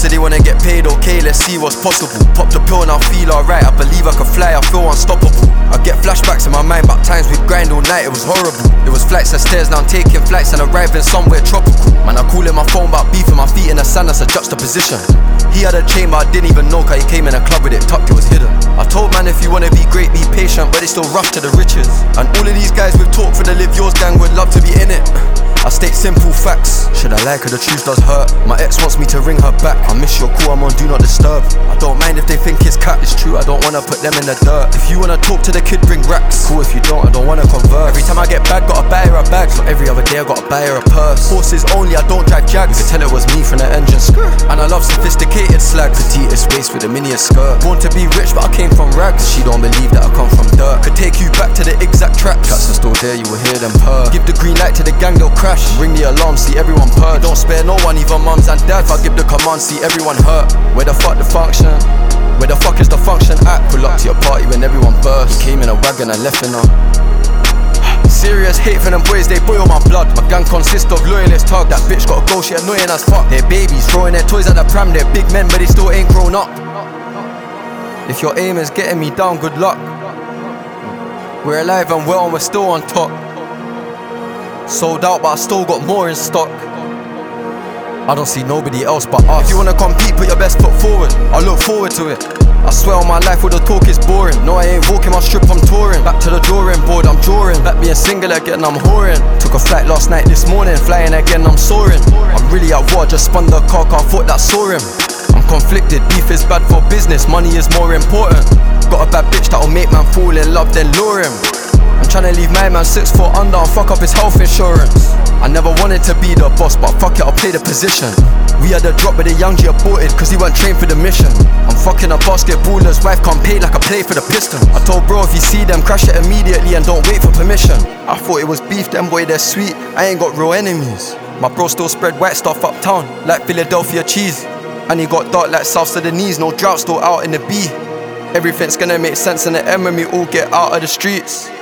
so they wanna get paid. Okay, let's see what's possible. Pop the pill and I feel alright. I believe I can fly, I feel unstoppable. I get flashbacks in my mind about times we'd grind all night, it was horrible. It was flights and stairs, now I'm taking flights and arriving somewhere tropical. Man, I call in my phone about beefing my feet in the sand, that's a juxtaposition. He had a chain but I didn't even know, cause he came in a club with it tucked, it was hidden. I told man if you wanna be great, be patient, but it's still rough to the riches. And all of these guys with talk for the Live Yours gang would love to be in it. I state simple facts. Should I like her? The truth does hurt. My ex wants me to ring her back. I miss your call, I'm on do not disturb. I don't mind if they think it's cat. It's true, I don't wanna put them in the dirt. If you wanna talk to the kid, bring racks. Cool, if you don't, I don't wanna convert. Every time I get bad, gotta buy her a bag. So every other day I gotta buy her a purse. Horses only, I don't drive Jags. You could tell it was me from the engine. And I love sophisticated slags. Petite waist with a minion skirt. Born to be rich, but I came from rags. She don't believe that I come from dirt. Could take you back to the exact tracks. Tracks are still there, you will hear them purr. Give the green light to the gang, they'll crash. Ring the alarm, see everyone purge. Don't spare no one, even mums and dads. If I give the command, see everyone hurt. Where the fuck the function? Where the fuck is the function at? Pull up to your party when everyone burst. He came in a wagon and left in her. Serious hate for them boys, they boil my blood. My gang consists of loyalist tug. That bitch gotta go, she annoying as fuck. They're babies, throwing their toys at the pram. They're big men, but they still ain't grown up. If your aim is getting me down, good luck. We're alive and well and we're still on top. Sold out, but I still got more in stock. I don't see nobody else but us. If you wanna compete, put your best foot forward. I look forward to it. I swear on my life, all the talk is boring. No, I ain't walking my strip, I'm touring. Back to the drawing board, I'm drawing. Back being single again, I'm whoring. Took a flight last night, this morning. Flying again, I'm soaring. I'm really at war, just spun the car, I thought that saw him. I'm conflicted, beef is bad for business. Money is more important. Got a bad bitch that'll make man fall in love, then lure him. I'm tryna leave my man 6 foot under and fuck up his health insurance. I never wanted to be the boss, but fuck it, I'll play the position. We had a drop, but the young G aborted, cause he weren't trained for the mission. I'm fucking a basketballer's wife, can't pay like I play for the Pistons. I told bro if you see them, crash it immediately and don't wait for permission. I thought it was beef, them boy they're sweet, I ain't got real enemies. My bro still spread white stuff uptown, like Philadelphia cheese. And he got dark like South Sudanese, no drought, still out in the B. Everything's gonna make sense in the end when we all get out of the streets.